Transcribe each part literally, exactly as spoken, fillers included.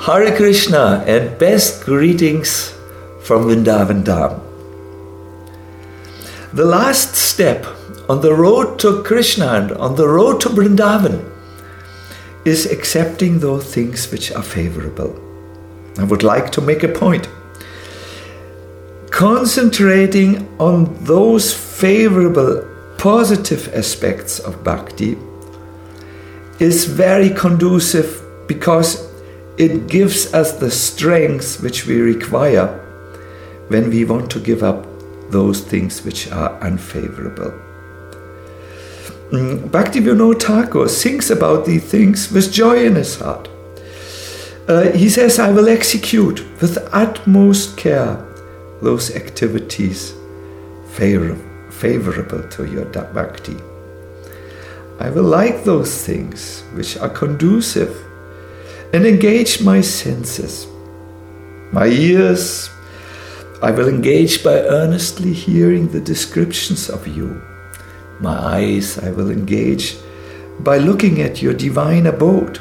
Hare Krishna and best greetings from Vrindavan Dham. The last step on the road to Krishna and on the road to Vrindavan is accepting those things which are favorable. I would like to make a point. Concentrating on those favorable, positive aspects of bhakti is very conducive because it gives us the strength which we require when we want to give up those things which are unfavorable. Bhaktivinoda Thakur sings about these things with joy in his heart. Uh, he says, I will execute with utmost care those activities favor- favorable to your bhakti. I will like those things which are conducive and engage my senses. My ears, I will engage by earnestly hearing the descriptions of you. My eyes, I will engage by looking at your divine abode.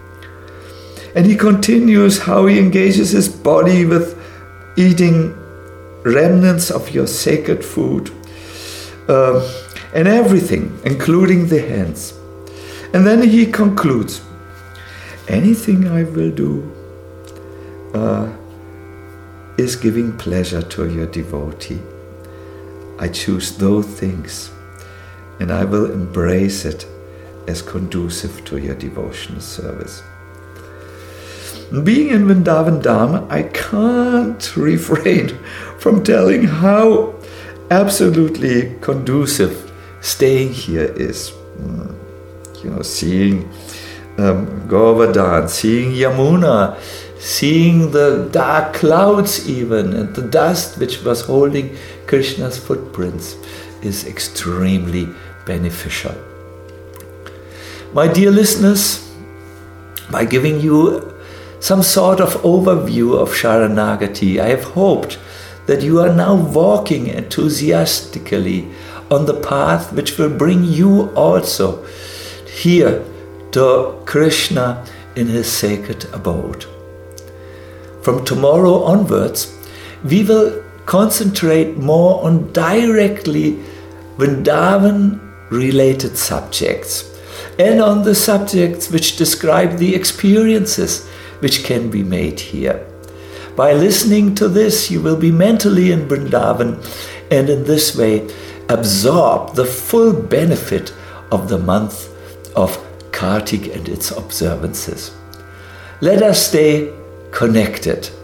And he continues how he engages his body with eating remnants of your sacred food uh, and everything, including the hands. And then he concludes, anything I will do uh, is giving pleasure to your devotee. I choose those things and I will embrace it as conducive to your devotional service. Being in Vrindavan Dham, I can't refrain from telling how absolutely conducive staying here is. You know, seeing um, Govardhan, seeing Yamuna, seeing the dark clouds even, and the dust which was holding Krishna's footprints is extremely beneficial. My dear listeners, by giving you some sort of overview of Sharanagati, I have hoped that you are now walking enthusiastically on the path which will bring you also here to Krishna in his sacred abode. From tomorrow onwards, we will concentrate more on directly Vrindavan-related subjects and on the subjects which describe the experiences which can be made here. By listening to this, you will be mentally in Vrindavan and in this way absorb the full benefit of the month of Kartik and its observances. Let us stay connected